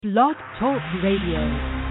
Blog Talk Radio.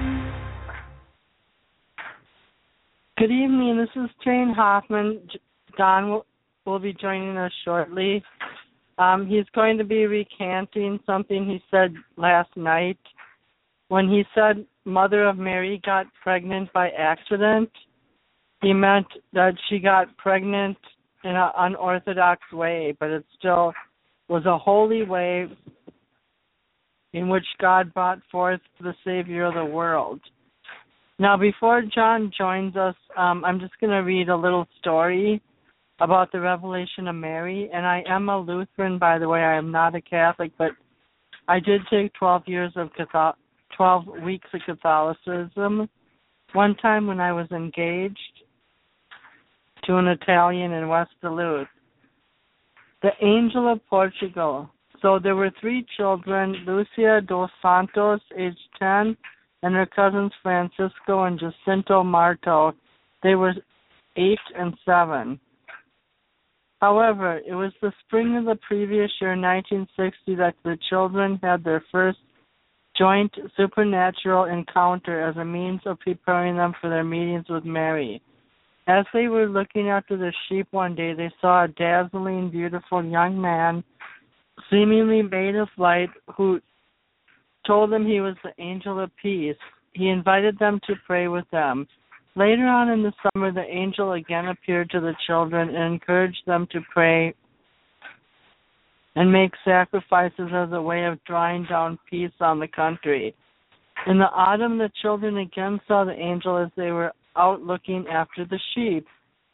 Good evening. This is Jane Hoffman. Don will be joining us shortly. He's going to be recanting something he said last night. When he said Mother of Mary got pregnant by accident, he meant that she got pregnant in an unorthodox way, but it still was a holy way in which God brought forth the Savior of the world. Now, before John joins us, I'm just going to read a little story about the revelation of Mary. And I am a Lutheran, by the way. I am not a Catholic, but I did take 12 weeks of Catholicism. One time when I was engaged to an Italian in West Duluth, the Angel of Portugal. So there were three children, Lucia dos Santos, age 10, and her cousins Francisco and Jacinto Marto. They were 8 and 7. However, it was the spring of the previous year, 1960, that the children had their first joint supernatural encounter as a means of preparing them for their meetings with Mary. As they were looking after the sheep one day, they saw a dazzling, beautiful young man, seemingly made of light, who told them he was the angel of peace. He invited them to pray with them. Later on in the summer, the angel again appeared to the children and encouraged them to pray and make sacrifices as a way of drawing down peace on the country. In the autumn, the children again saw the angel as they were out looking after the sheep.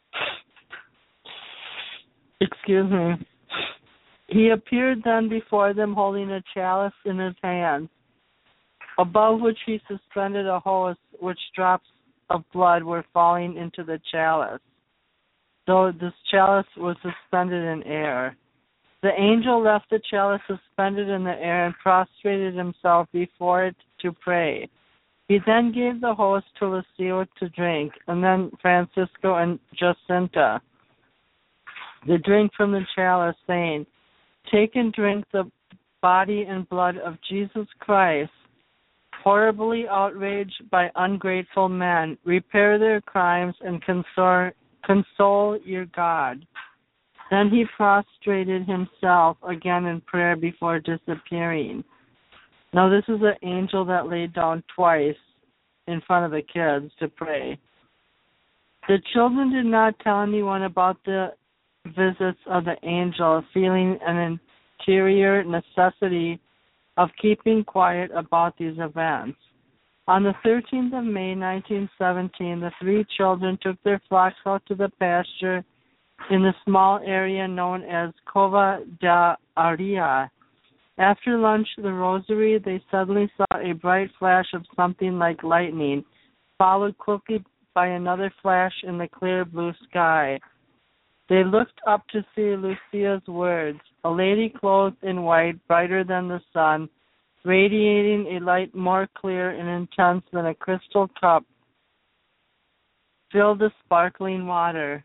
Excuse me. He appeared then before them holding a chalice in his hands, above which he suspended a hose which drops of blood were falling into the chalice. So this chalice was suspended in air. The angel left the chalice suspended in the air and prostrated himself before it to pray. He then gave the hose to Lucio to drink, and then Francisco and Jacinta the drink from the chalice, saying, "Take and drink the body and blood of Jesus Christ, horribly outraged by ungrateful men. Repair their crimes and console your God." Then he prostrated himself again in prayer before disappearing. Now this is an angel that laid down twice in front of the kids to pray. The children did not tell anyone about the visits of the angel, feeling an interior necessity of keeping quiet about these events. On the 13th of May, 1917, the three children took their flocks out to the pasture in the small area known as Cova da Aria. After lunch, the rosary, they suddenly saw a bright flash of something like lightning, followed quickly by another flash in the clear blue sky. They looked up to see Lucia's words, "A lady clothed in white, brighter than the sun, radiating a light more clear and intense than a crystal cup, filled with sparkling water,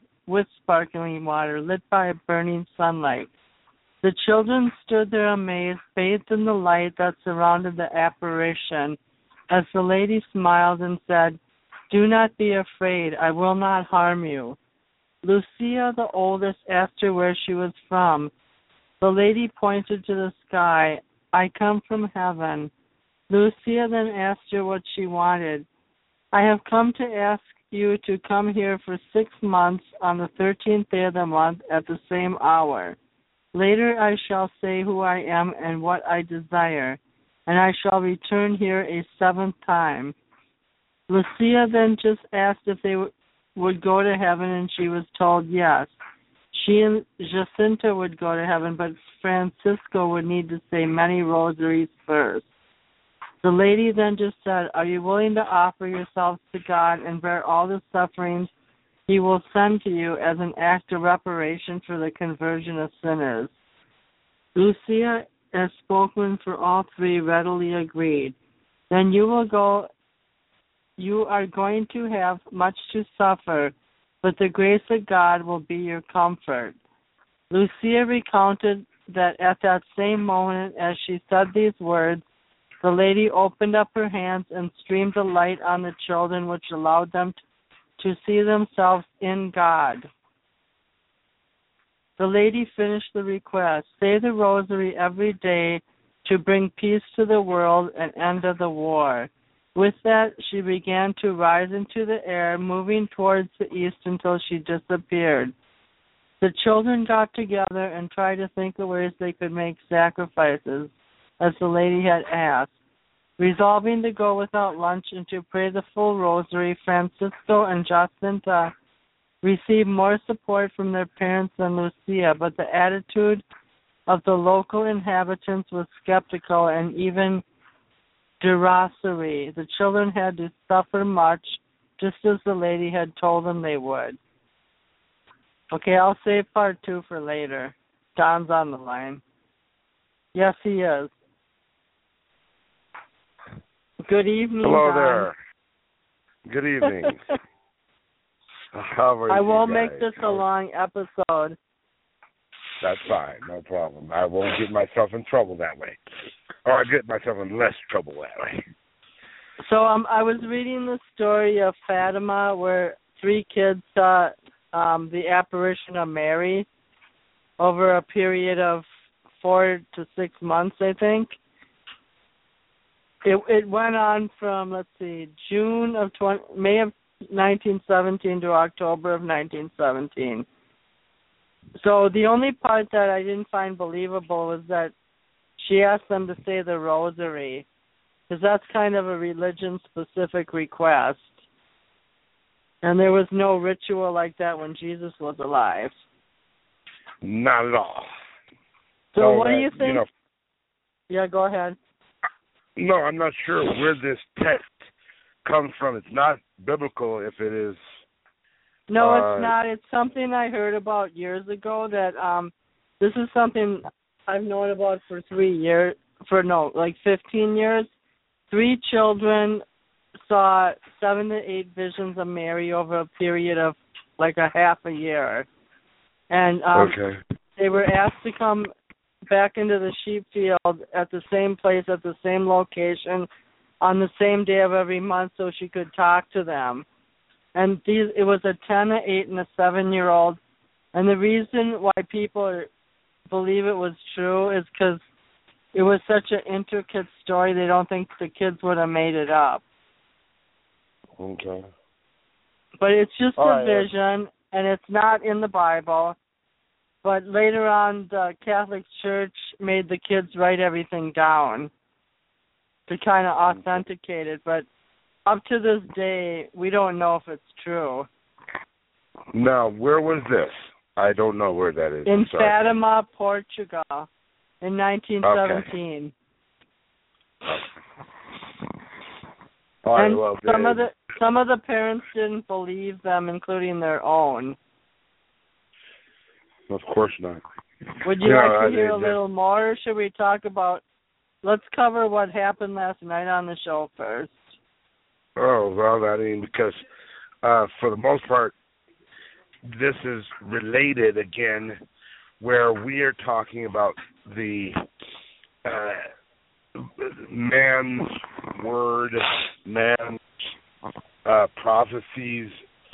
lit by a burning sunlight." The children stood there amazed, bathed in the light that surrounded the apparition, as the lady smiled and said, "Do not be afraid, I will not harm you." Lucia, the oldest, asked her where she was from. The lady pointed to the sky. "I come from heaven." Lucia then asked her what she wanted. "I have come to ask you to come here for 6 months on the 13th day of the month at the same hour. Later I shall say who I am and what I desire, and I shall return here a 7th time." Lucia then just asked if they would go to heaven, and she was told yes. She and Jacinta would go to heaven, but Francisco would need to say many rosaries first. The lady then just said, "Are you willing to offer yourselves to God and bear all the sufferings He will send to you as an act of reparation for the conversion of sinners?" Lucia, as spokesman for all three, readily agreed. "Then you will go. You are going to have much to suffer, but the grace of God will be your comfort." Lucia recounted that at that same moment as she said these words, The lady opened up her hands and streamed a light on the children, which allowed them to see themselves in God. The lady finished the request. Say the rosary every day to bring peace to the world and end of the war. With that, she began to rise into the air, moving towards the east until she disappeared. The children got together and tried to think of ways they could make sacrifices, as the lady had asked. Resolving to go without lunch and to pray the full rosary, Francisco and Jacinta received more support from their parents than Lucia, but the attitude of the local inhabitants was skeptical and even derogatory. The children had to suffer much, just as the lady had told them they would. Okay, I'll save part 2 for later. Don's on the line. Yes, he is. Good evening, Hello Don. there. Good evening. How are you I won't guys? make this a long episode. That's fine, no problem. I won't get myself in trouble that way. Or I get myself in less trouble that way. So I was reading the story of Fatima where 3 kids saw the apparition of Mary over a period of 4 to 6 months, I think. It went on from, May of 1917 to October of 1917. So the only part that I didn't find believable was that she asked them to say the rosary, because that's kind of a religion-specific request. And there was no ritual like that when Jesus was alive. Not at all. So what do you think? Yeah, go ahead. No, I'm not sure where this text comes from. It's not biblical if it is. No, it's not. It's something I heard about years ago that this is something I've known about for 15 years. 3 children saw 7 to 8 visions of Mary over a period of like a half a year. And they were asked to come back into the sheep field at the same place, at the same location, on the same day of every month so she could talk to them. And it was a 10, an 8, and a 7-year-old. And the reason why people believe it was true is because it was such an intricate story, they don't think the kids would have made it up. Okay. But it's just a vision, and it's not in the Bible. But later on, the Catholic Church made the kids write everything down to kind of authenticate it. But up to this day, we don't know if it's true. Now, where was this? I don't know where that is. In Fatima, Portugal, in 1917. Okay. And some of the parents didn't believe them, including their own. Of course not. Would you like to hear a little more, or should we talk about... Let's cover what happened last night on the show first. Oh, well, because for the most part, this is related again, where we are talking about the man's word, man's prophecies.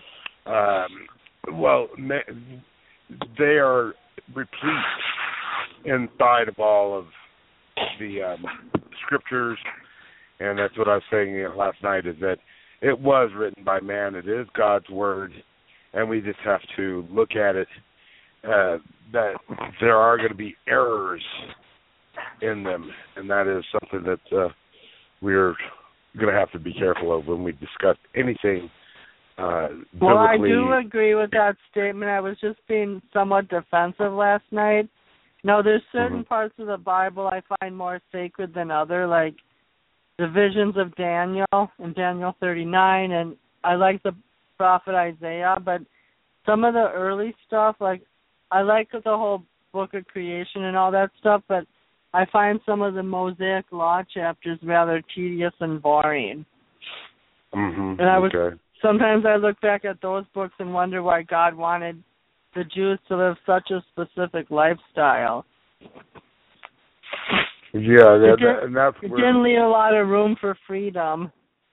They are replete inside of all of the scriptures, and that's what I was saying last night, is that it was written by man. It is God's word, and we just have to look at it, that there are going to be errors in them, and that is something that we're going to have to be careful of when we discuss anything biblically. Well, I do agree with that statement. I was just being somewhat defensive last night. No, there's certain parts of the Bible I find more sacred than other, like the visions of Daniel in Daniel 39, and I like the prophet Isaiah, but some of the early stuff, like I like the whole book of creation and all that stuff, but I find some of the Mosaic Law chapters rather tedious and boring. And sometimes I look back at those books and wonder why God wanted the Jews to live such a specific lifestyle. Yeah, and that's it where didn't leave a lot of room for freedom.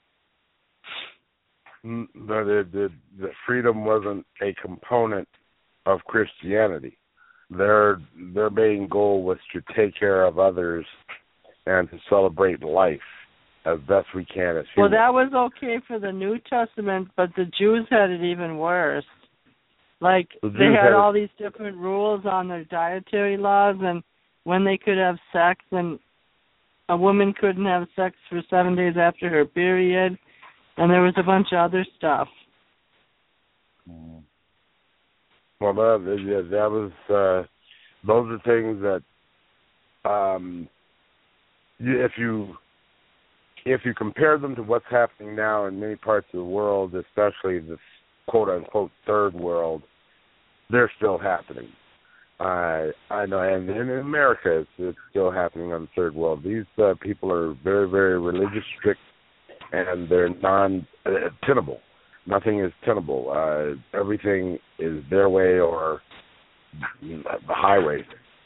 The freedom wasn't a component of Christianity. Their main goal was to take care of others and to celebrate life as best we can as humans. Well, that was okay for the New Testament, but the Jews had it even worse. Like, they had all these different rules on their dietary laws and when they could have sex, and a woman couldn't have sex for 7 days after her period, and there was a bunch of other stuff. Well, that was those are things that if you compare them to what's happening now in many parts of the world, especially the quote unquote third world, they're still happening. I know, and in America, it's still happening on the third world. These people are very, very religious, strict, and they're non-tenable. Nothing is tenable. Everything is their way or the highway.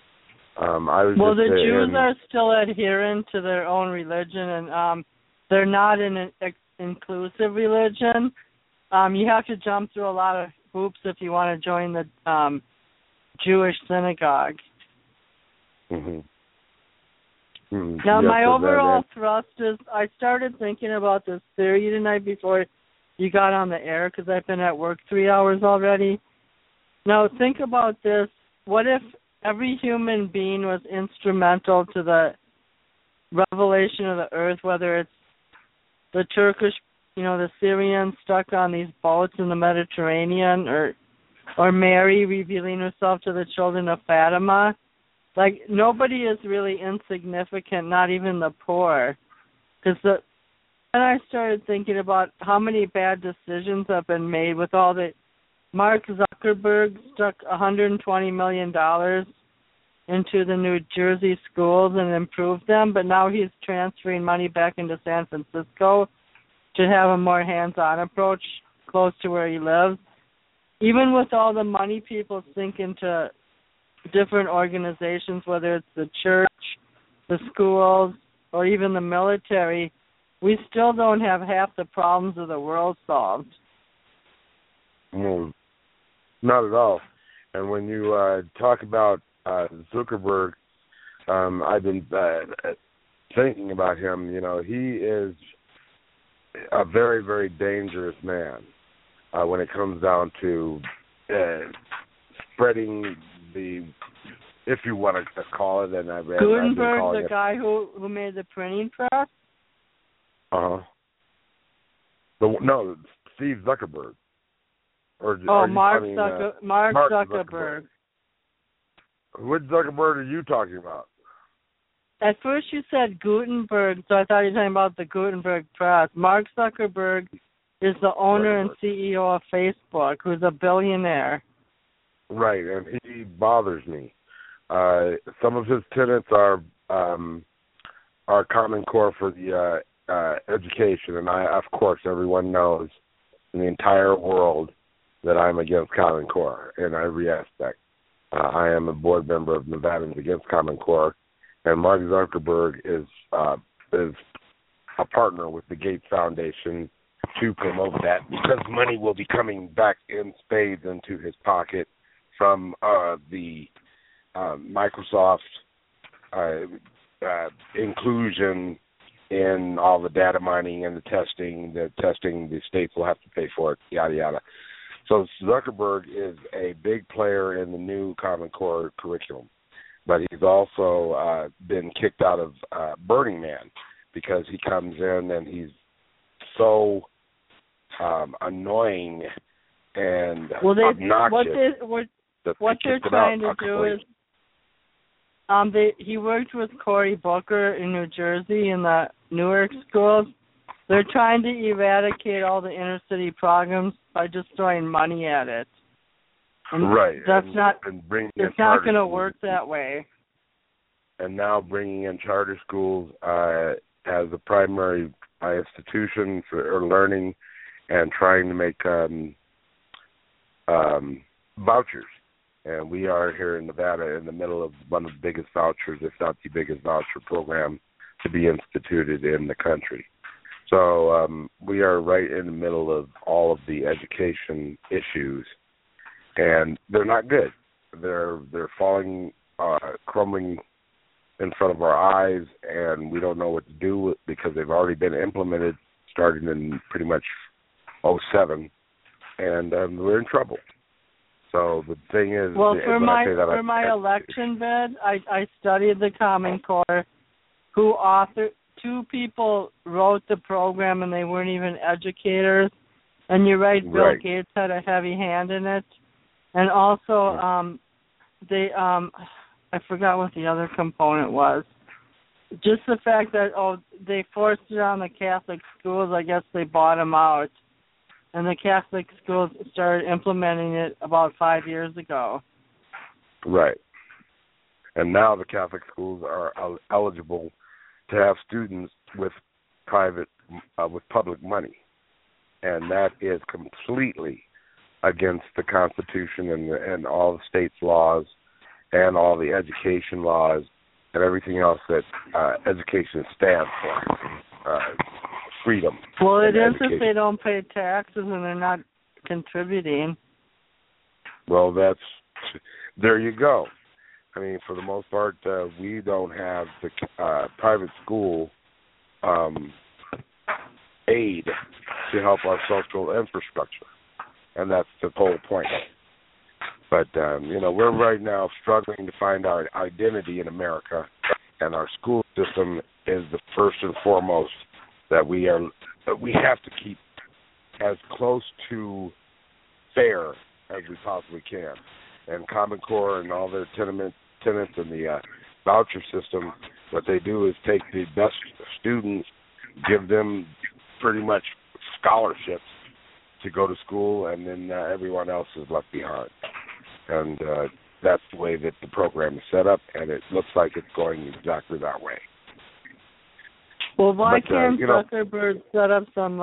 The Jews are still adherent to their own religion, and they're not an inclusive religion. You have to jump through a lot of hoops if you want to join the Jewish synagogue. Mm-hmm. Now, my overall thrust is, I started thinking about this theory tonight before you got on the air, because I've been at work 3 hours already. Now, think about this. What if every human being was instrumental to the revelation of the earth, whether it's the Turkish, the Syrians stuck on these boats in the Mediterranean, or Mary revealing herself to the children of Fatima? Like, nobody is really insignificant, not even the poor. Then I started thinking about how many bad decisions have been made with all the... Mark Zuckerberg stuck $120 million into the New Jersey schools and improved them, but now he's transferring money back into San Francisco to have a more hands-on approach close to where he lives. Even with all the money people sink into different organizations, whether it's the church, the schools, or even the military, we still don't have half the problems of the world solved. No, not at all. And when you talk about Zuckerberg, I've been thinking about him. He is a very, very dangerous man when it comes down to spreading the, if you want to call it, and Gutenberg, the guy who made the printing press? No, Steve Zuckerberg. Mark Zuckerberg. Which Zuckerberg are you talking about? At first you said Gutenberg, so I thought you were talking about the Gutenberg Press. Mark Zuckerberg is the owner and CEO of Facebook, who's a billionaire. Right, and he bothers me. Some of his tenets are Common Core for the education, and of course, everyone knows in the entire world that I'm against Common Core in every aspect. I am a board member of Nevadans Against Common Core, and Mark Zuckerberg is a partner with the Gates Foundation to promote that, because money will be coming back in spades into his pocket from the Microsoft inclusion in all the data mining and the testing the states will have to pay for it, yada, yada. So Zuckerberg is a big player in the new Common Core curriculum, but he's also been kicked out of Burning Man because he comes in and he's so annoying and obnoxious. What they're trying to do is, he worked with Cory Booker in New Jersey in the Newark schools. They're trying to eradicate all the inner city programs by just throwing money at it. And right. That's and, not. And bring it's not going to work that way. And now bringing in charter schools as a primary institution for learning, and trying to make vouchers And we are here in Nevada in the middle of one of the biggest vouchers, if not the biggest voucher program to be instituted in the country. So we are right in the middle of all of the education issues, and they're not good. They're falling, crumbling in front of our eyes, and we don't know what to do because they've already been implemented starting in pretty much 2007, and we're in trouble. So the thing is, well, for my election bid, I studied the Common Core, who authored. 2 people wrote the program, and they weren't even educators. And you're right, Bill Gates had a heavy hand in it. And also, I forgot what the other component was. Just the fact that, they forced it on the Catholic schools, I guess they bought them out. And the Catholic schools started implementing it about 5 years ago. Right. And now the Catholic schools are eligible to have students with public money, and that is completely against the Constitution and all the state's laws and all the education laws and everything else that education stands for, freedom. Well, it is if they don't pay taxes and they're not contributing. Well, there you go. I mean, for the most part, we don't have the private school aid to help our social infrastructure, and that's the whole point. But, we're right now struggling to find our identity in America, and our school system is the first and foremost that we have to keep as close to fair as we possibly can. And Common Core and all their tenants and the voucher system, what they do is take the best students, give them pretty much scholarships to go to school, and then everyone else is left behind. And that's the way that the program is set up, and it looks like it's going exactly that way. Well, why can't Zuckerberg set up some,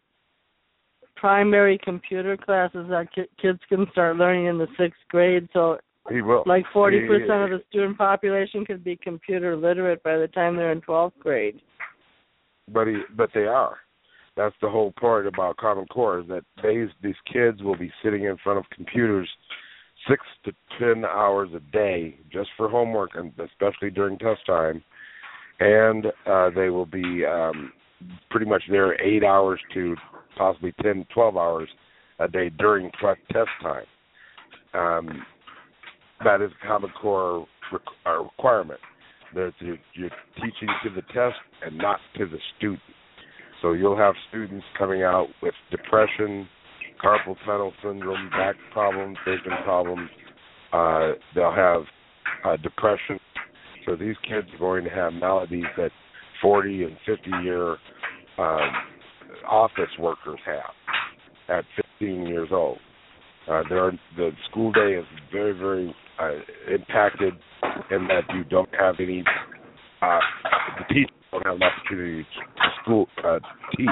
primary computer classes that kids can start learning in the 6th grade, so he will. 40% of the student population could be computer literate by the time they're in 12th grade. But they are. That's the whole part about Common Core, is that these kids will be sitting in front of computers 6 to 10 hours a day just for homework, and especially during test time. And they will be pretty much there 8 hours to possibly 10, 12 hours a day during test time. That is a Common Core requirement. That you're teaching to the test and not to the student. So you'll have students coming out with depression, carpal tunnel syndrome, back problems, vision problems. They'll have depression. So these kids are going to have maladies that 40 and 50-year office workers have at 15 years old. The school day is very, very impacted in that you don't have any, the teachers don't have an opportunity to teach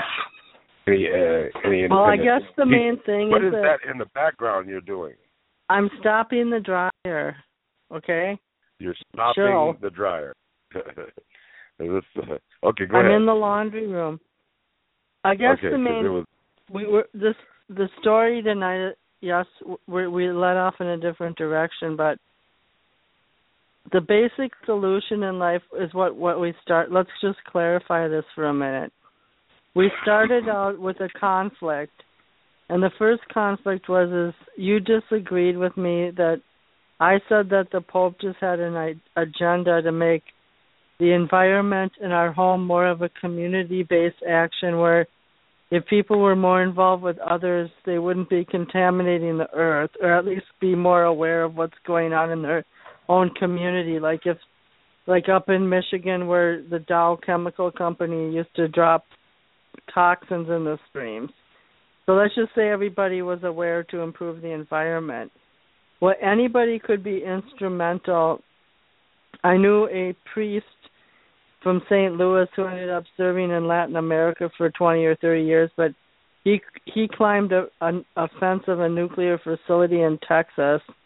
any Well, I guess the main thing what is that in the background you're doing? I'm stopping the dryer, okay? You're stopping the dryer. Okay, go ahead. I'm in the laundry room. I guess the main the story tonight. Yes, we let off in a different direction, but the basic solution in life is what we start. Let's just clarify this for a minute. We started out with a conflict, and the first conflict was you disagreed with me that I said that the Pope just had an agenda to make the environment in our home more of a community-based action where if people were more involved with others, they wouldn't be contaminating the earth, or at least be more aware of what's going on in their own community. Like up in Michigan where the Dow Chemical Company used to drop toxins in the streams. So let's just say everybody was aware to improve the environment. Well, anybody could be instrumental. I knew a priest from St. Louis who ended up serving in Latin America for 20 or 30 years, but he climbed a fence of a nuclear facility in Texas,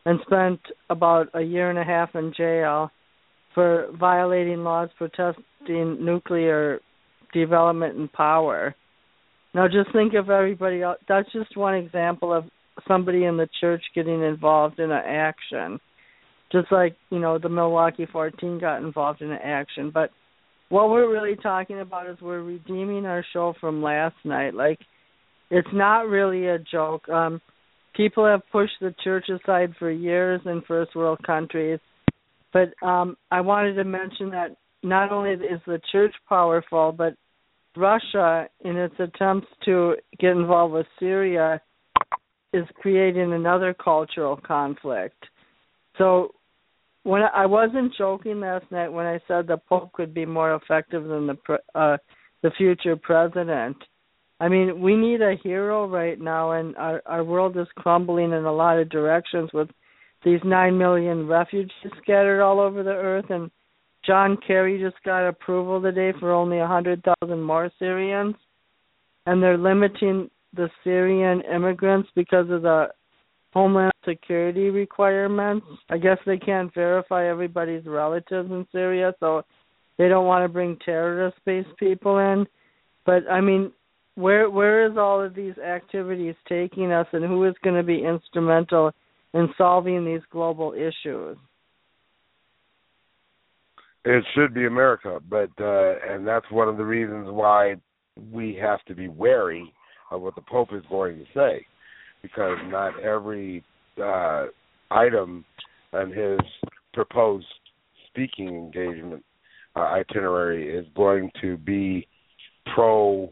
and spent about a year and a half in jail for violating laws protecting nuclear development and power. Now just think of everybody else. That's just one example of somebody in the church getting involved in an action. Just like, the Milwaukee 14 got involved in an action. But what we're really talking about is we're redeeming our show from last night. Like, it's not really a joke. People have pushed the church aside for years in first world countries. But I wanted to mention that not only is the church powerful, but Russia, in its attempts to get involved with Syria, is creating another cultural conflict. So when I wasn't joking last night when I said the Pope could be more effective than the future president. I mean, we need a hero right now, and our world is crumbling in a lot of directions with these 9 million refugees scattered all over the earth, and John Kerry just got approval today for only 100,000 more Syrians, and they're limiting the Syrian immigrants because of the Homeland Security requirements. I guess they can't verify everybody's relatives in Syria, so they don't want to bring terrorist-based people in. But, I mean, where is all of these activities taking us, and who is going to be instrumental in solving these global issues? It should be America, but and that's one of the reasons why we have to be wary of what the Pope is going to say, because not every item on his proposed speaking engagement itinerary is going to be pro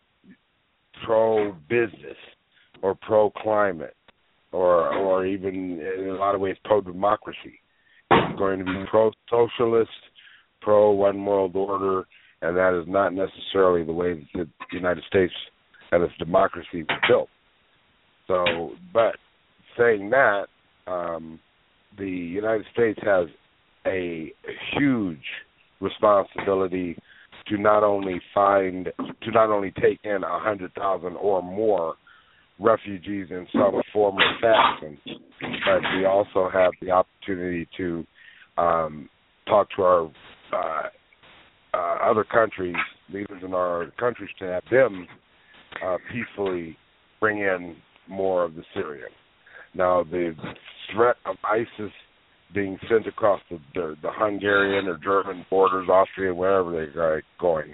business or pro climate or even in a lot of ways pro democracy. It's going to be pro socialist, pro one world order, and that is not necessarily the way that the United States and its democracy was built. So, but saying that, the United States has a huge responsibility to not only take in 100,000 or more refugees in some form or fashion, but we also have the opportunity to talk to our other countries, leaders in our countries, to have them peacefully bring in more of the Syrians. Now, the threat of ISIS being sent across the Hungarian or German borders, Austria, wherever they're going,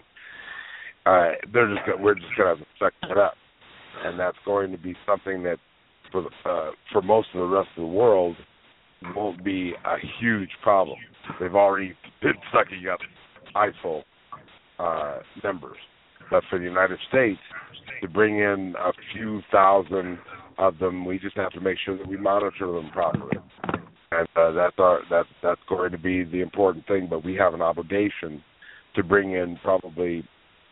we're just going to have to suck it up, and that's going to be something that for most of the rest of the world won't be a huge problem. They've already been sucking up ISIL members, but for the United States to bring in a few thousand of them, we just have to make sure that we monitor them properly. And that's going to be the important thing. But we have an obligation to bring in probably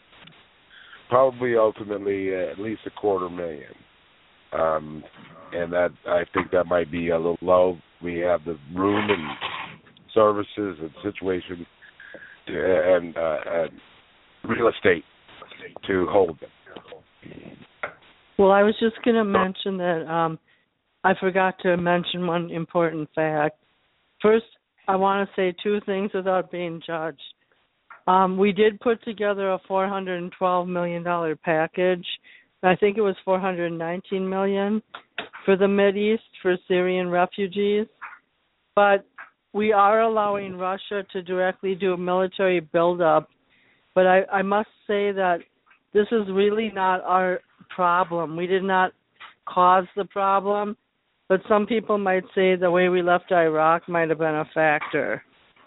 ultimately at least 250,000. And that, I think that might be a little low. We have the room and services and situation and real estate to hold them. Well, I was just going to mention that I forgot to mention one important fact. First, I want to say two things without being judged. We did put together a $412 million package. I think it was $419 million for the Mideast for Syrian refugees. But we are allowing Russia to directly do a military buildup. But I must say that this is really not our problem. We did not cause the problem. But some people might say the way we left Iraq might have been a factor.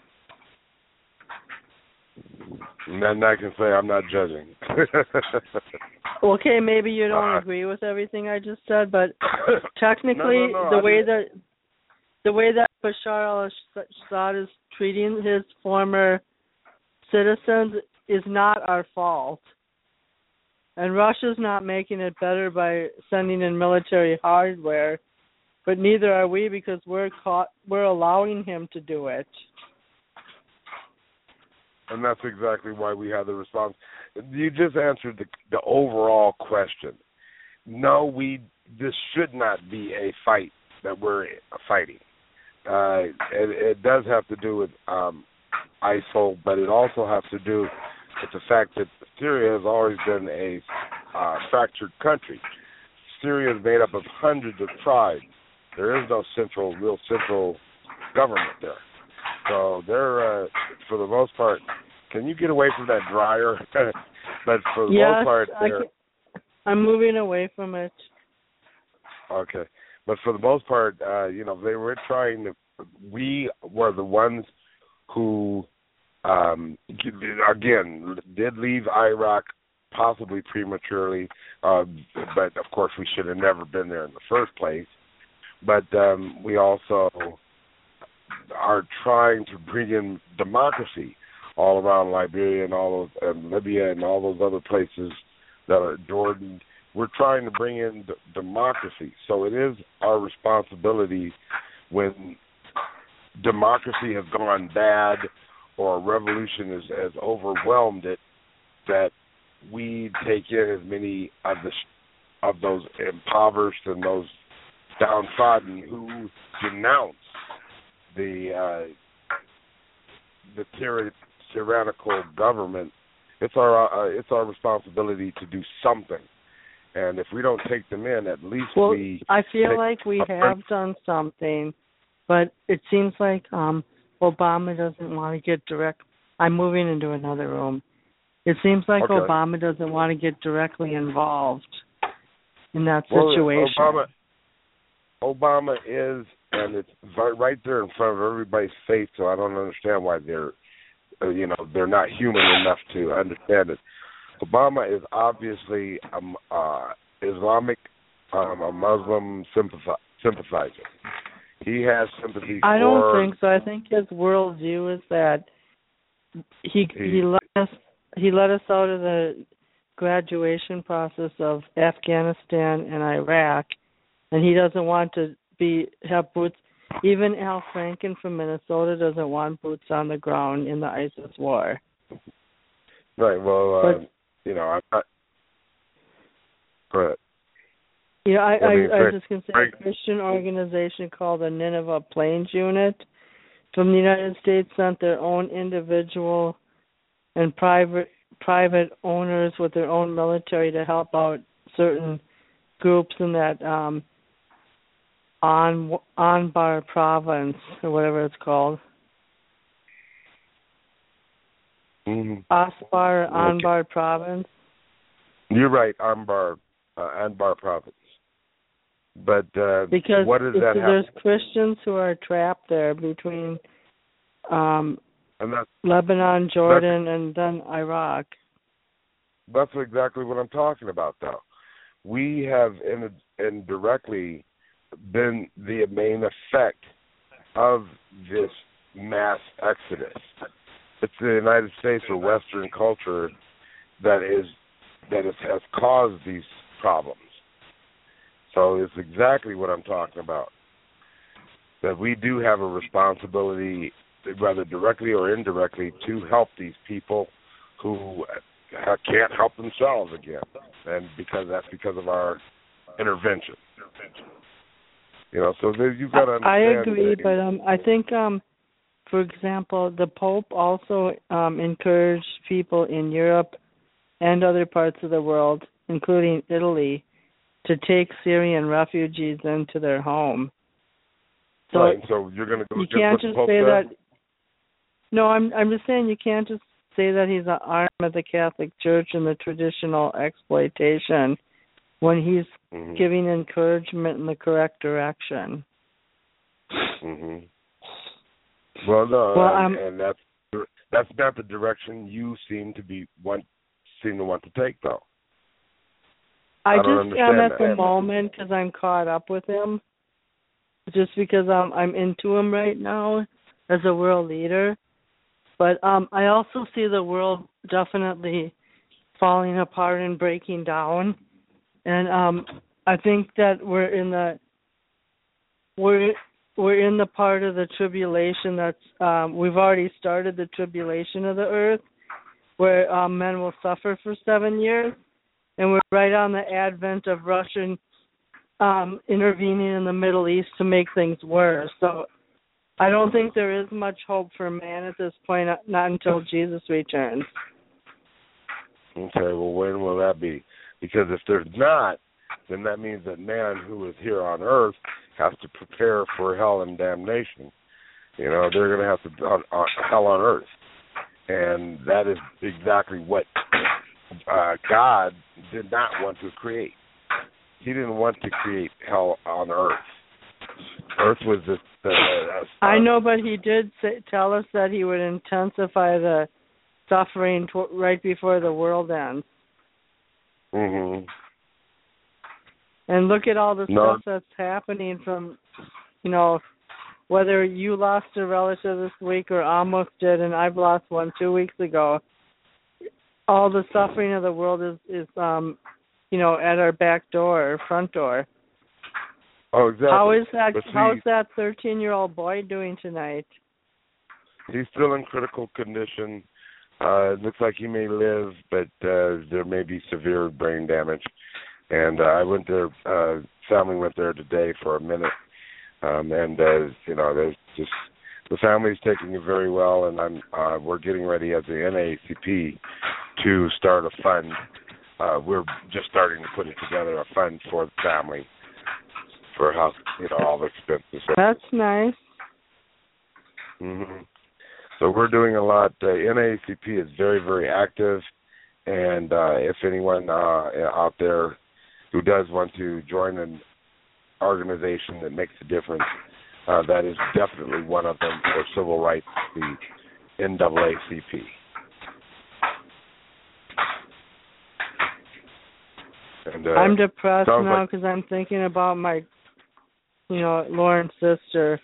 And then I can say I'm not judging. Okay, maybe you don't agree with everything I just said, but technically the way that Bashar al-Assad is treating his former citizens is not our fault. And Russia's not making it better by sending in military hardware, but neither are we because we're allowing him to do it. And that's exactly why we have the response. You just answered the overall question. No, this should not be a fight that we're fighting. It does have to do with ISIL, but it also has to do with the fact that Syria has always been a fractured country. Syria is made up of hundreds of tribes. There is no real central government there. So they're, for the most part, can you get away from that dryer? But for the most part, I'm moving away from it. Okay. But for the most part, they were trying to, we were the ones who, again, did leave Iraq possibly prematurely, but of course we should have never been there in the first place. But we also are trying to bring in democracy all around Liberia and Libya and all those other places that are Jordan. We're trying to bring in democracy. So it is our responsibility when democracy has gone bad or a revolution has overwhelmed it, that we take in as many of those impoverished and those downtrodden who denounce the tyrannical government. It's our responsibility to do something, and if we don't take them in, at least I feel like we have done something, but it seems like Obama doesn't want to get direct. I'm moving into another room. It seems like Obama doesn't want to get directly involved in that situation. Obama is, and it's right there in front of everybody's face. So I don't understand why they're not human enough to understand it. Obama is obviously Islamic, a Muslim sympathizer. He has sympathy. I don't think so. I think his worldview is that he let us out of the graduation process of Afghanistan and Iraq, and he doesn't want to have boots. Even Al Franken from Minnesota doesn't want boots on the ground in the ISIS war. Right. Well, I'm not. Go ahead. I was just going to say a Christian organization called the Nineveh Plains Unit from the United States sent their own individual and private owners with their own military to help out certain groups in that Anbar province or whatever it's called. Mm-hmm. Anbar province. You're right, Anbar province. But because what does that have? There's Christians who are trapped there between Lebanon, Jordan, and then Iraq. That's exactly what I'm talking about, though. We have indirectly been the main effect of this mass exodus. It's the United States or Western culture that has caused these problems. So it's exactly what I'm talking about. That we do have a responsibility, whether directly or indirectly, to help these people who can't help themselves again, and that's because of our intervention. So you've got to understand. I agree, but I think, for example, the Pope also encouraged people in Europe and other parts of the world, including Italy, to take Syrian refugees into their home. So, right. So you're going to go. You can't just say that. No, I'm just saying you can't just say that he's an arm of the Catholic Church in the traditional exploitation when he's giving encouragement in the correct direction. Mm-hmm. Well, no, and that's not the direction you seem to want to take, though. I just am at the moment because I'm caught up with him, just because I'm into him right now as a world leader. But I also see the world definitely falling apart and breaking down, and I think that we're in the part of the tribulation that's we've already started the tribulation of the earth, where men will suffer for 7 years. And we're right on the advent of Russian intervening in the Middle East to make things worse. So I don't think there is much hope for man at this point, not until Jesus returns. Okay, well, when will that be? Because if there's not, then that means that man who is here on earth has to prepare for hell and damnation. You know, they're going to have to hell on earth. And that is exactly what God did not want to create. He didn't want to create hell on earth. Earth was I know, but he did tell us that he would intensify the suffering right before the world ends. Mm-hmm. And look at all the stuff that's happening from, you know, whether you lost a relative this week or almost did, and I've lost one 2 weeks ago. All the suffering of the world is you know, at our back door or front door. Oh, exactly. How is that 13-year-old boy doing tonight? He's still in critical condition. It looks like he may live, but there may be severe brain damage. And I went there. Family went there today for a minute, and you know, there's just the family's taking it very well. And we're getting ready as the NAACP to start a fund. We're just starting to put it together, a fund for the family for house, you know, all the expenses. That's nice. Mm-hmm. So we're doing a lot. NAACP is very, very active, and if anyone out there who does want to join an organization that makes a difference, that is definitely one of them for civil rights, the NAACP. And, I'm depressed now because I'm thinking about my, you know, Lauren's sister.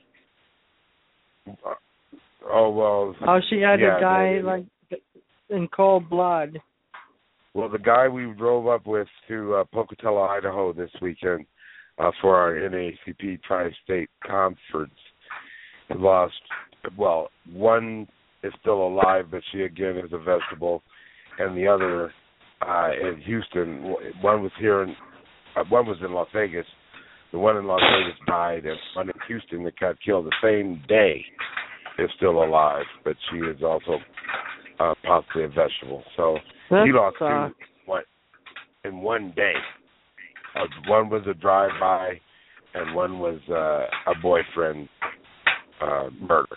Oh, well. How she had to die like in cold blood. Well, the guy we drove up with to Pocatello, Idaho this weekend for our NAACP Tri-State Conference lost, well, one is still alive, but she again is a vegetable, and the other in Houston, one was in Las Vegas. The one in Las Vegas died, and one in Houston that got killed the same day is still alive, but she is also possibly a vegetable. So he lost two in one day. One was a drive-by, and one was a boyfriend murder.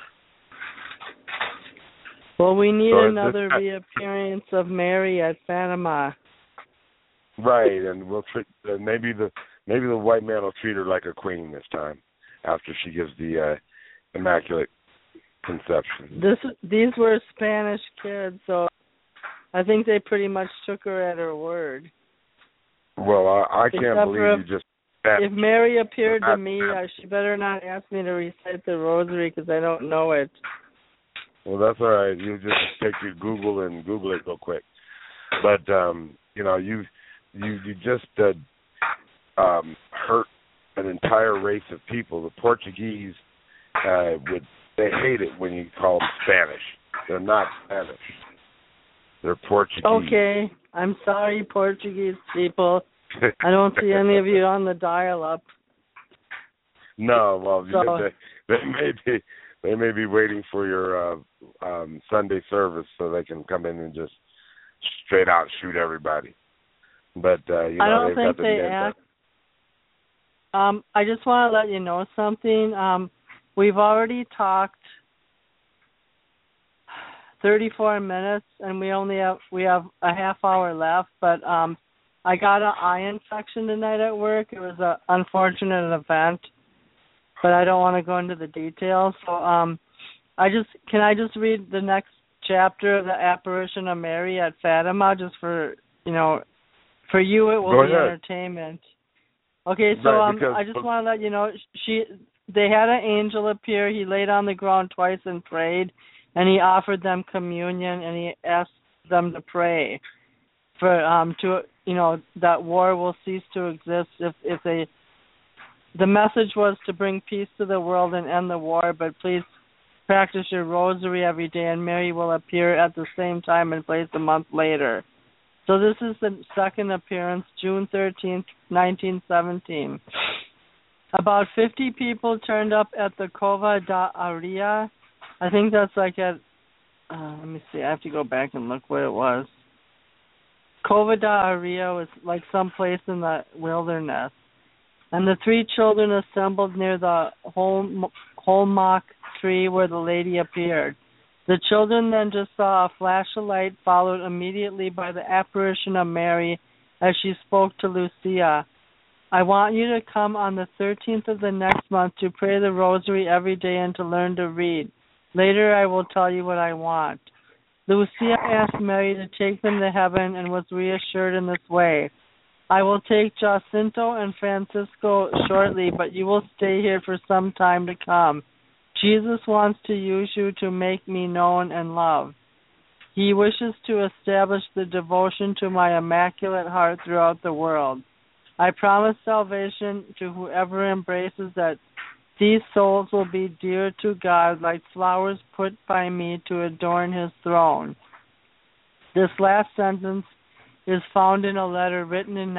Well, we need another reappearance of Mary at Fatima. Right, and we'll treat maybe the white man will treat her like a queen this time, after she gives the Immaculate Conception. These were Spanish kids, so I think they pretty much took her at her word. Well, I can't believe you just. If Mary appeared to me, she better not ask me to recite the rosary because I don't know it. Well, that's all right. You just take your Google and Google it real quick. But you know, you just hurt an entire race of people. The Portuguese they hate it when you call them Spanish. They're not Spanish. They're Portuguese. Okay, I'm sorry, Portuguese people. I don't see any of you on the dial-up. No, well, they may be waiting for your Sunday service so they can come in and just straight out shoot everybody. But you know, I don't think they act. I just want to let you know something. We've already talked 34 minutes, and we have a half hour left. But I got an eye infection tonight at work. It was an unfortunate event, but I don't want to go into the details. So can I just read the next chapter of the Apparition of Mary at Fatima, just for for you it will be entertainment. Okay, so I just want to let you know they had an angel appear. He laid on the ground twice and prayed, and he offered them communion, and he asked them to pray for that war will cease to exist if they. The message was to bring peace to the world and end the war, but please practice your rosary every day, and Mary will appear at the same time and place a month later. So this is the second appearance, June 13th, 1917. About 50 people turned up at the Cova da Aria. I think that's like at, let me see, I have to go back and look what it was. Cova da Aria was like someplace in the wilderness. And the three children assembled near the holmock tree where the lady appeared. The children then just saw a flash of light, followed immediately by the apparition of Mary as she spoke to Lucia. I want you to come on the 13th of the next month to pray the rosary every day and to learn to read. Later I will tell you what I want. Lucia asked Mary to take them to heaven and was reassured in this way. I will take Jacinto and Francisco shortly, but you will stay here for some time to come. Jesus wants to use you to make me known and loved. He wishes to establish the devotion to my Immaculate Heart throughout the world. I promise salvation to whoever embraces that. These souls will be dear to God like flowers put by me to adorn his throne. This last sentence is found in a letter written in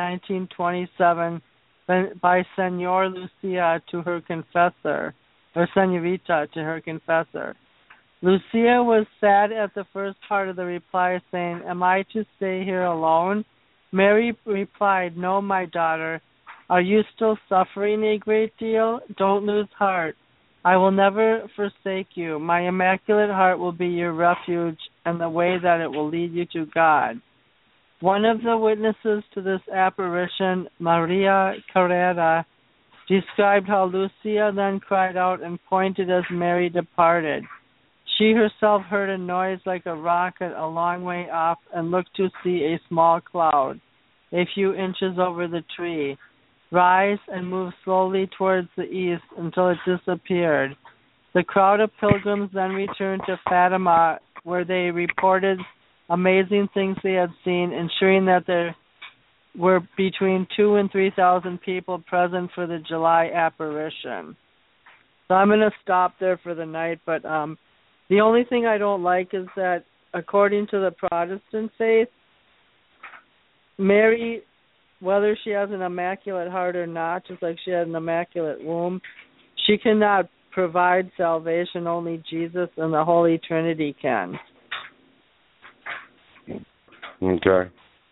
1927 by Senor Lucia to her confessor, or Senorita to her confessor. Lucia was sad at the first part of the reply, saying, "Am I to stay here alone?" Mary replied, "No, my daughter. Are you still suffering a great deal? Don't lose heart. I will never forsake you. My Immaculate Heart will be your refuge and the way that it will lead you to God." One of the witnesses to this apparition, Maria Carrera, described how Lucia then cried out and pointed as Mary departed. She herself heard a noise like a rocket a long way off and looked to see a small cloud, a few inches over the tree, rise and move slowly towards the east until it disappeared. The crowd of pilgrims then returned to Fatima, where they reported amazing things they had seen, ensuring that there were between 2,000 and 3,000 people present for the July apparition. So I'm going to stop there for the night, but the only thing I don't like is that, according to the Protestant faith, Mary, whether she has an immaculate heart or not, just like she had an immaculate womb, she cannot provide salvation. Only Jesus and the Holy Trinity can. Okay.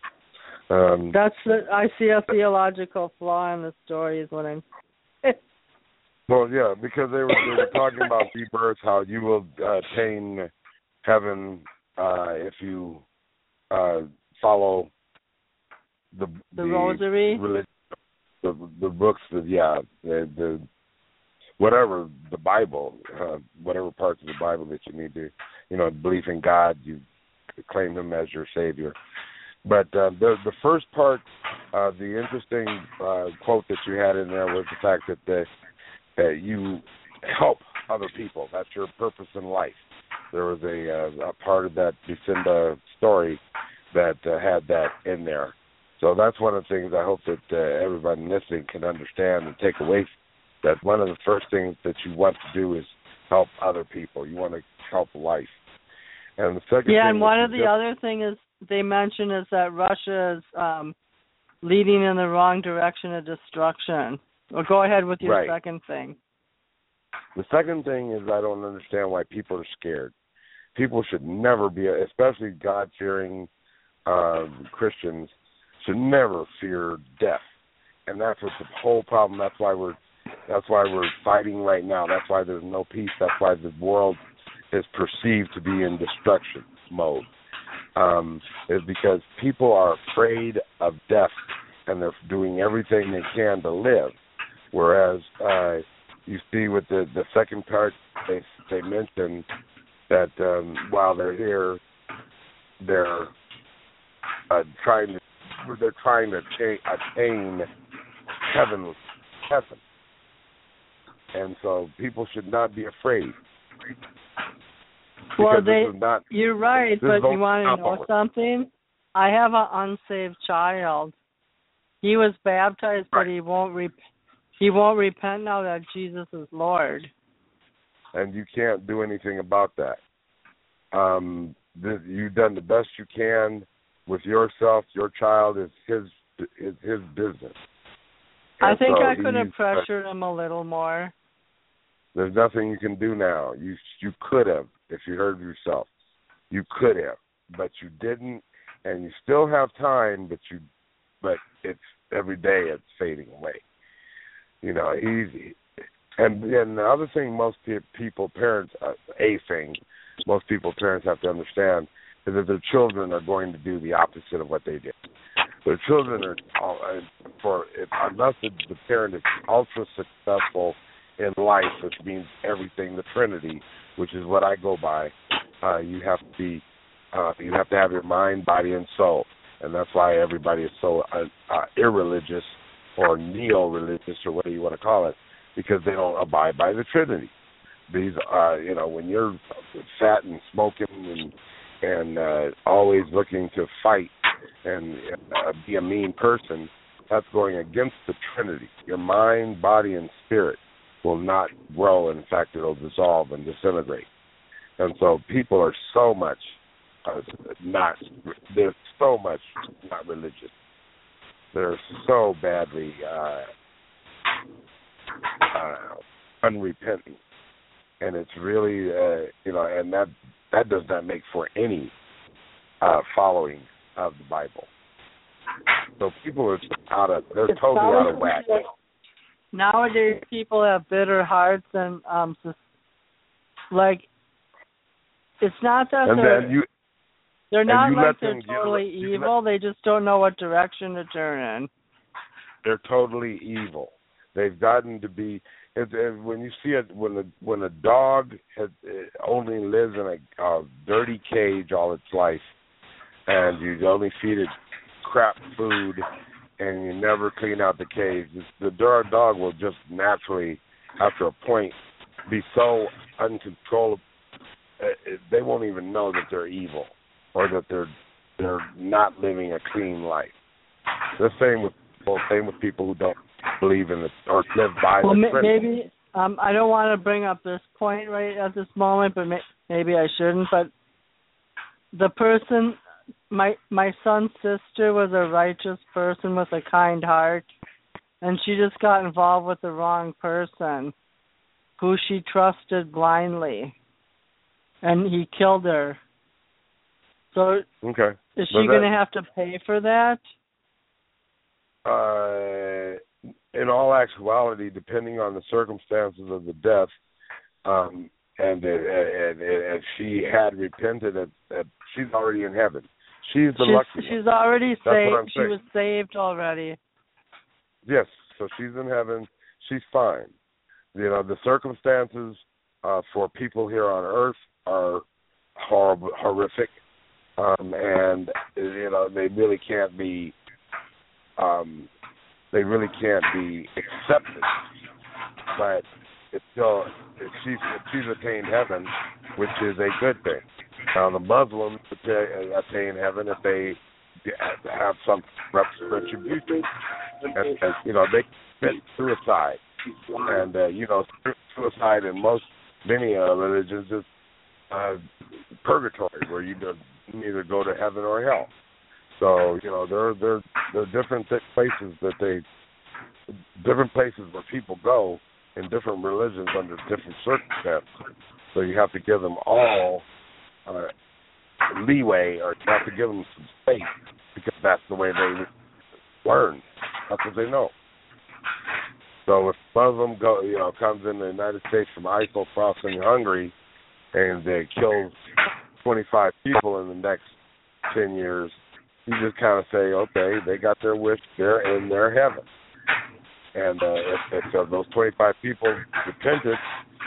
I see a theological flaw in the story is what I'm Well, yeah, because they were talking about rebirth, how you will attain heaven if you follow the rosary, the books, the whatever, the Bible, whatever parts of the Bible that you need to, believe in God, you claim Him as your Savior. But the first part, the interesting quote that you had in there was the fact that you help other people. That's your purpose in life. There was a part of that Lucinda story that had that in there. So that's one of the things I hope that everybody listening can understand and take away. That one of the first things that you want to do is help other people. You want to help life. And the second thing, and one of the other things they mention is that Russia is leading in the wrong direction of destruction. Well, go ahead with your second thing. The second thing is I don't understand why people are scared. People should never be, especially God-fearing Christians, should never fear death. And that's what the whole problem. That's why we're fighting right now. That's why there's no peace. That's why the world is perceived to be in destruction mode. Is because people are afraid of death and they're doing everything they can to live. Whereas you see with the second part, they mention that while they're here, they're trying to attain heaven, and so people should not be afraid. Well, you're right, but you want to know something? I have an unsaved child. He was baptized, but he won't repent now that Jesus is Lord. And you can't do anything about that. You've done the best you can with yourself, your child is his business. I And think so I could have pressured him a little more. There's nothing you can do now. You could have, if you heard yourself. You could have, but you didn't, and you still have time, but it's every day it's fading away. Easy. And then the other thing most parents have to understand is that their children are going to do the opposite of what they did. Their children unless the parent is ultra successful in life, which means everything, the Trinity, which is what I go by, you have to have your mind, body, and soul. And that's why everybody is so irreligious or neo-religious, or whatever you want to call it, because they don't abide by the Trinity. These, when you're fat and smoking and always looking to fight and be a mean person, that's going against the Trinity. Your mind, body, and spirit will not grow. In fact, it'll dissolve and disintegrate. And so people are so much not religious. They're so badly unrepentant, and it's really and that does not make for any following of the Bible. So people are totally out of whack. Nowadays, people have bitter hearts, and it's not that they're totally evil. They just don't know what direction to turn in. They're totally evil. They've gotten to be. When you see it, when a dog only lives in a dirty cage all its life, and you only feed it crap food, and you never clean out the cage, the dog will just naturally, after a point, be so uncontrollable. They won't even know that they're evil or that they're not living a clean life. The same with people who don't believe in or live by the Trinity. Maybe I don't want to bring up this point right at this moment, but maybe I shouldn't. But the person, my son's sister, was a righteous person with a kind heart, and she just got involved with the wrong person, who she trusted blindly, and he killed her. So okay. Is she going to have to pay for that? In all actuality, depending on the circumstances of the death, and if she had repented, she's already in heaven. She's the lucky one. She's already saved. She was saved already. Yes, so she's in heaven. She's fine. The circumstances for people here on earth are horrific, and they really can't be. They really can't be accepted, but it's still she's attained heaven, which is a good thing. Now the Muslims attain heaven if they have some retribution, and they commit suicide, and suicide in many religions is purgatory, where you either go to heaven or hell. So there are different places where people go in different religions under different circumstances. So you have to give them all leeway, or you have to give them some space, because that's the way they learn. That's what they know. So if one of them comes in the United States from ISIL crossing Hungary, and they kill 25 people in the next 10 years, you just kind of say, okay, they got their wish, they're in their heaven. And if those 25 people repented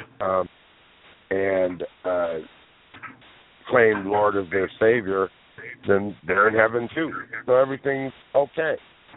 and claimed Lord as their Savior, then they're in heaven too. So everything's okay.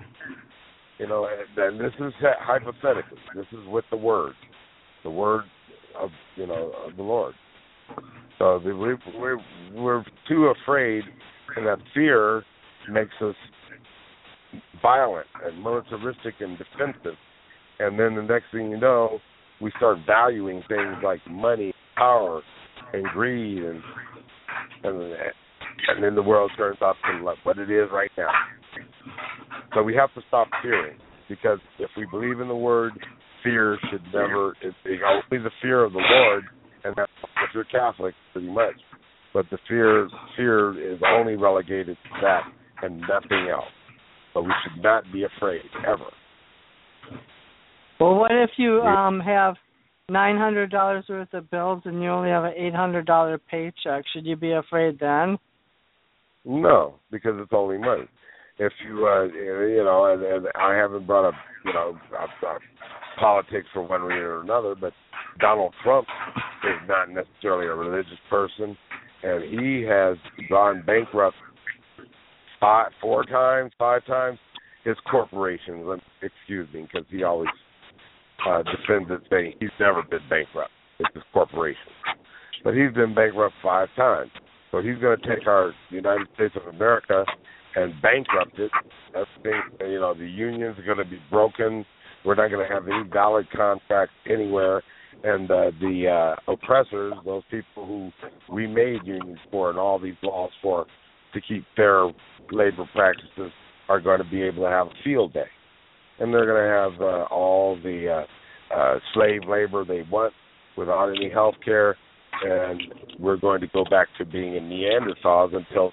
And this is hypothetically. This is with the word of of the Lord. So we're too afraid, and that fear makes us violent and militaristic and defensive. And then the next thing you know, we start valuing things like money, power, and greed, and and then the world turns out to like what it is right now. So we have to stop fearing, because if we believe in the Word, fear should never. It's only the fear of the Lord, and that's if you're Catholic, pretty much. But the fear is only relegated to that and nothing else. So we should not be afraid ever. Well, what if you have $900 worth of bills and you only have an $800 paycheck? Should you be afraid then? No, because it's only money. If you, and I haven't brought up, politics for one reason or another, but Donald Trump is not necessarily a religious person, and he has gone bankrupt 5 times. His corporations, excuse me, because he always defends it, saying he's never been bankrupt. It's his corporation. But he's been bankrupt 5 times. So he's going to take our United States of America and bankrupt it. That's the thing, the unions are going to be broken. We're not going to have any valid contracts anywhere. And the oppressors, those people who we made unions for and all these laws for to keep fair labor practices, are going to be able to have a field day. And they're going to have all the slave labor they want without any health care. And we're going to go back to being in Neanderthals until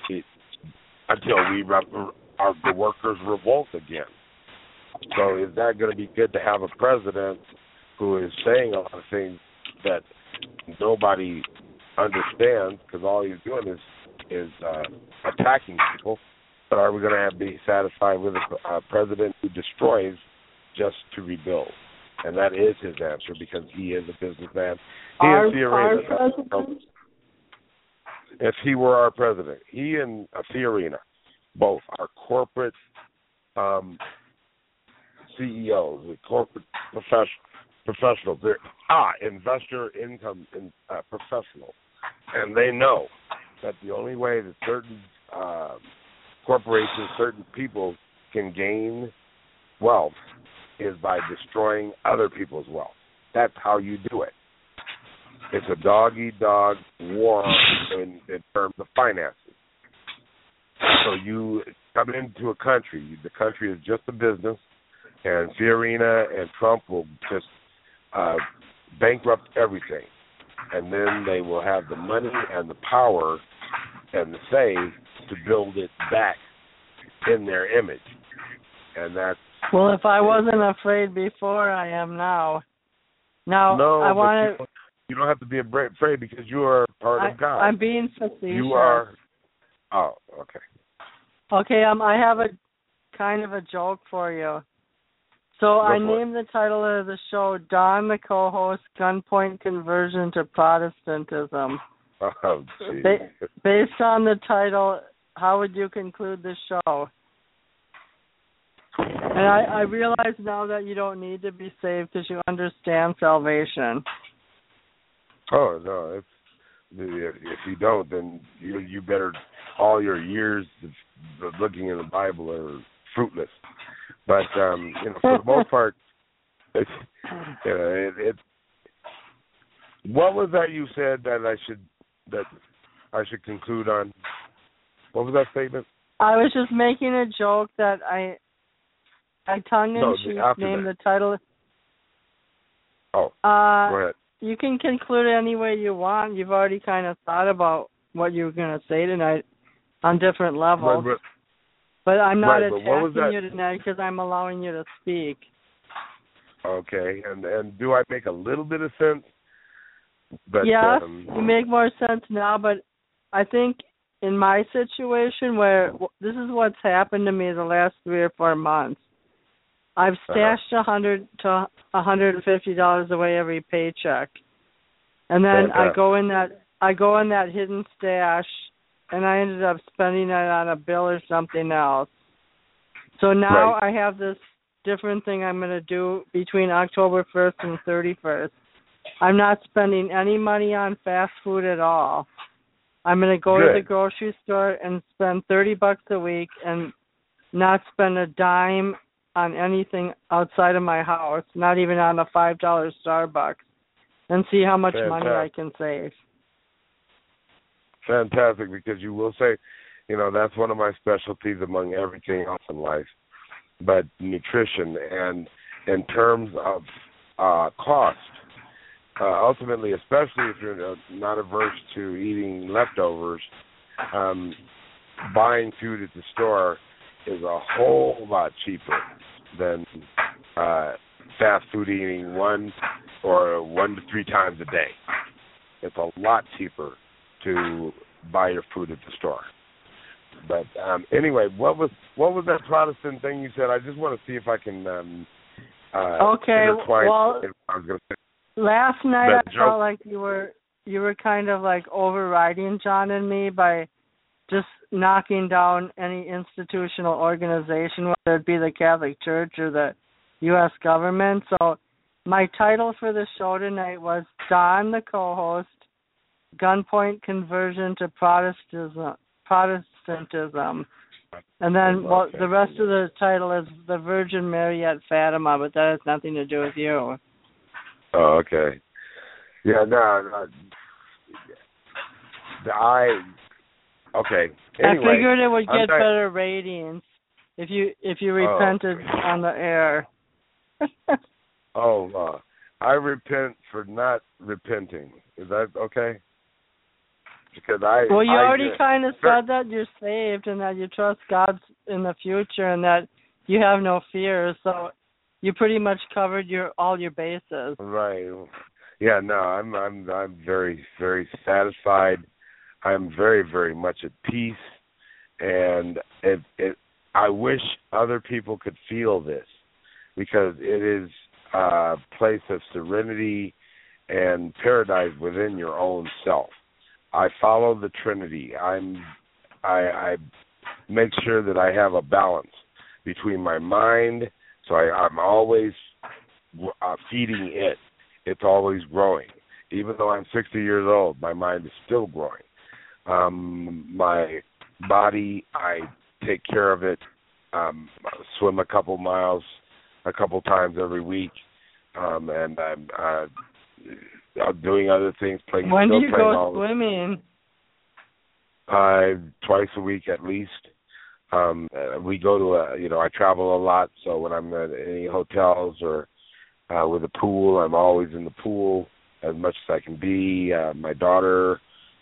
the workers revolt again. So is that going to be good to have a president who is saying a lot of things that nobody understands, because all he's doing is attacking people? But are we going to be satisfied with a president who destroys just to rebuild? And that is his answer, because he is a businessman. If he were our president, he and Fiorina both are corporate CEOs, corporate professionals. They're investor income professionals, and they know that the only way that certain corporations, certain people can gain wealth is by destroying other people's wealth. That's how you do it. It's a dog-eat-dog war in terms of finances. So you come into a country, the country is just a business, and Fiorina and Trump will just bankrupt everything. And then they will have the money and the power and the say to build it back in their image. And that's... Well, if I wasn't afraid before, I am now. Now, no, I want to... You don't have to be afraid, because you are part of God. I'm being facetious. You are... Oh, okay. Okay, I have a kind of a joke for you. So I named the title of the show Don, the co-host, Gunpoint Conversion to Protestantism. Oh, geez. Based on the title, how would you conclude the show? And I realize now that you don't need to be saved because you understand salvation. Oh, no. If you don't, then you better, all your years of looking in the Bible are fruitless. But, for the most part, what was that you said that I should conclude on? What was that statement? I was just making a joke that I tongue-in-cheek named the title. Oh, go ahead. You can conclude it any way you want. You've already kind of thought about what you were going to say tonight on different levels. But I'm not attacking you tonight because I'm allowing you to speak. Okay, and do I make a little bit of sense? But, yes, you make more sense now, but I think in my situation where this is what's happened to me the last 3 or 4 months, I've stashed $100 to $150 away every paycheck, and then I go in that hidden stash, and I ended up spending it on a bill or something else. So now I have this different thing I'm going to do between October 1st and 31st. I'm not spending any money on fast food at all. I'm going to go to the grocery store and spend $30 a week and not spend a dime on anything outside of my house, not even on a $5 Starbucks, and see how much money I can save. fantastic, because you will say, that's one of my specialties among everything else in life, but nutrition. And in terms of cost, ultimately, especially if you're not averse to eating leftovers, buying food at the store is a whole lot cheaper than fast food eating 1 to 3 times a day. It's a lot cheaper to buy your food at the store. But anyway, what was that Protestant thing you said? I just want to see if I can intertwine well, what I was going to say. Last night I felt like you were kind of like overriding John and me by just knocking down any institutional organization, whether it be the Catholic Church or the U.S. government. So my title for the show tonight was Don, the co-host, Gunpoint Conversion to Protestantism. And then the rest of the title is The Virgin Mary at Fatima, but that has nothing to do with you. Oh, okay. Yeah, no. Okay. Anyway, I figured it would get better ratings if you repented on the air. I repent for not repenting. Is that okay? Because you already kind of said that you're saved and that you trust God in the future and that you have no fear. So you pretty much covered all your bases. Right. Yeah. No, I'm very, very satisfied. I'm very, very much at peace, and I wish other people could feel this, because it is a place of serenity and paradise within your own self. I follow the Trinity. I make sure that I have a balance between my mind, so I'm always feeding it. It's always growing. Even though I'm 60 years old, my mind is still growing. My body, I take care of it. Swim a couple miles a couple times every week, and I'm doing other things. When do you go swimming? Twice a week at least. We go to I travel a lot, so when I'm at any hotels or with a pool, I'm always in the pool as much as I can be. My daughter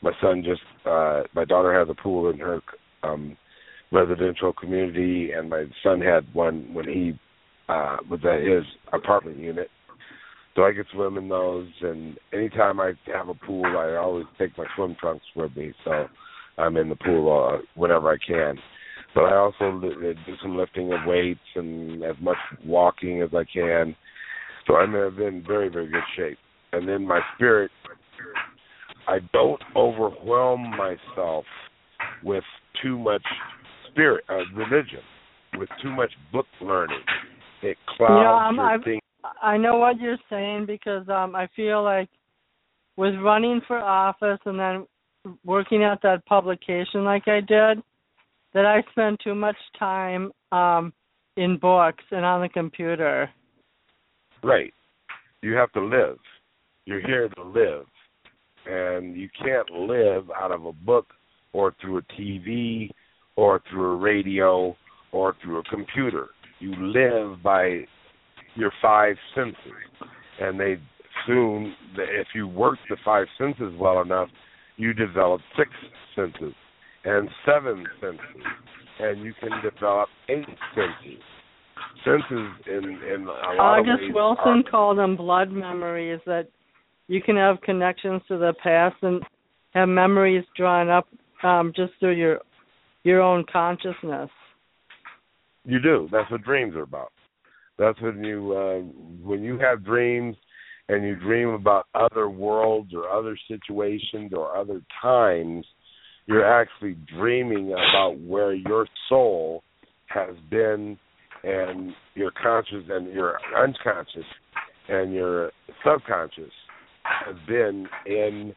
has a pool in her residential community, and my son had one when he was at his apartment unit. So I could swim in those, and anytime I have a pool, I always take my swim trunks with me, so I'm in the pool whenever I can. But I also do some lifting of weights and as much walking as I can. So I'm in very, very good shape. And then my spirit, I don't overwhelm myself with too much religion, with too much book learning. It clouds your thinking. I know what you're saying, because I feel like with running for office and then working at that publication like I did, that I spend too much time in books and on the computer. Right. You have to live. You're here to live. And you can't live out of a book or through a TV or through a radio or through a computer. You live by your 5 senses. And if you work the 5 senses well enough, you develop 6 senses and 7 senses. And you can develop 8 senses. Senses in a lot of ways. August Wilson called them blood memories, that you can have connections to the past and have memories drawn up just through your own consciousness. You do. That's what dreams are about. That's when you have dreams and you dream about other worlds or other situations or other times, you're actually dreaming about where your soul has been, and your conscious and your unconscious and your subconscious has been in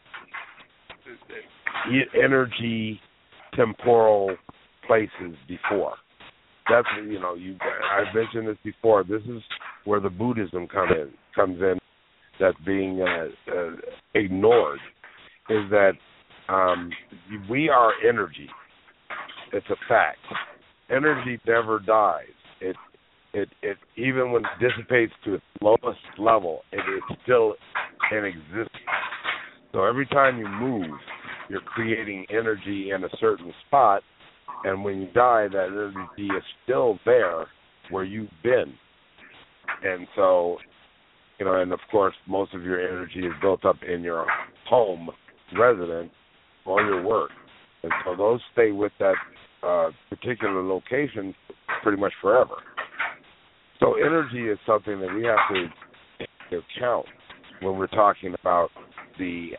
energy temporal places before. That's I've mentioned this before. This is where the Buddhism comes in. That's being ignored. Is that we are energy. It's a fact. Energy never dies. It even when it dissipates to its lowest level, it is still in existence. So every time you move, you're creating energy in a certain spot, and when you die, that energy is still there where you've been. And so, and of course, most of your energy is built up in your home residence or your work. And so those stay with that particular location pretty much forever. So energy is something that we have to take into account when we're talking about the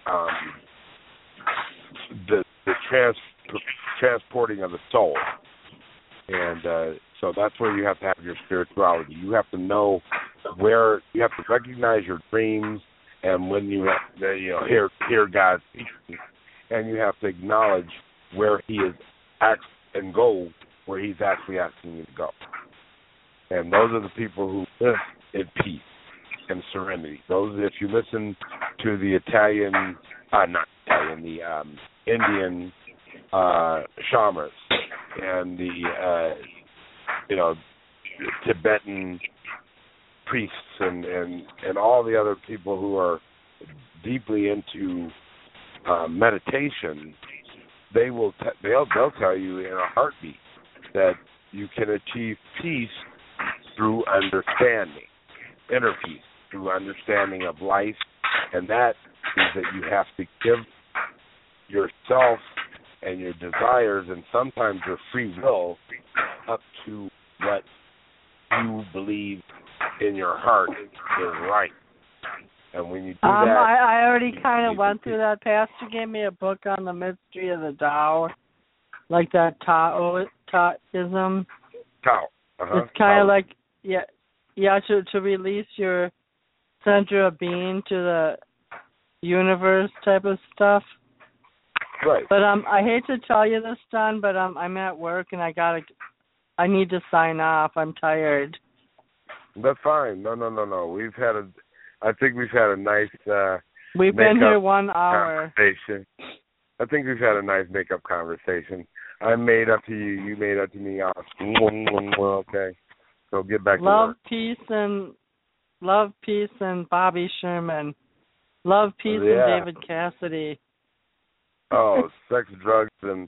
transporting of the soul. And so that's where you have to have your spirituality. You have to know where, you have to recognize your dreams and when you hear God speaking, and you have to acknowledge where He is and go where He's actually asking you to go. And those are the people who live in peace and serenity. Those, if you listen to the Indian shamans and the Tibetan priests and all the other people who are deeply into meditation, they'll tell you in a heartbeat that you can achieve peace through understanding, inner peace, through understanding of life, and that is that you have to give yourself and your desires and sometimes your free will up to what you believe in your heart is right. And when you do that... I already kind of went through that. Pastor gave me a book on the mystery of the Tao, like that Taoism. Tao. Uh-huh. It's kind of like, to release your center of being to the universe type of stuff. Right. But I hate to tell you this, Don, but I'm at work and I need to sign off. I'm tired. That's fine. No. I think we've had a nice we've been here 1 hour. Conversation. I think we've had a nice make-up conversation. I made up to you. You made up to me. Okay. So get back to work. Love, peace, and Bobby Sherman. Love, peace, and David Cassidy. Oh, sex, drugs, and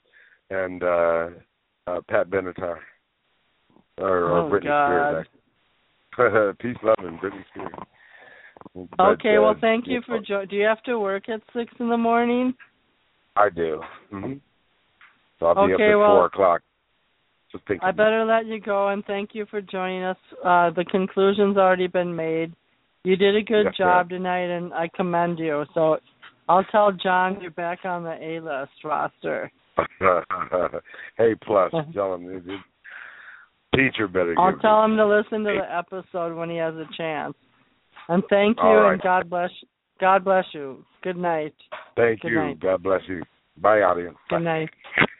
Pat Benatar. Or Britney Spears. Peace, love, and Britney Spears. Okay, well, thank you for joining. Do you have to work at 6 in the morning? I do. Mm-hmm. So I'll be up at 4 o'clock. I better let you go, and thank you for joining us. The conclusion's already been made. You did a good job tonight, and I commend you. So I'll tell John you're back on the A-list roster. Hey, plus, tell him. Teacher better I'll tell him to listen to the episode when he has a chance. And thank you, and God bless you. Good night. Thank you. God bless you. Bye, audience. Good night.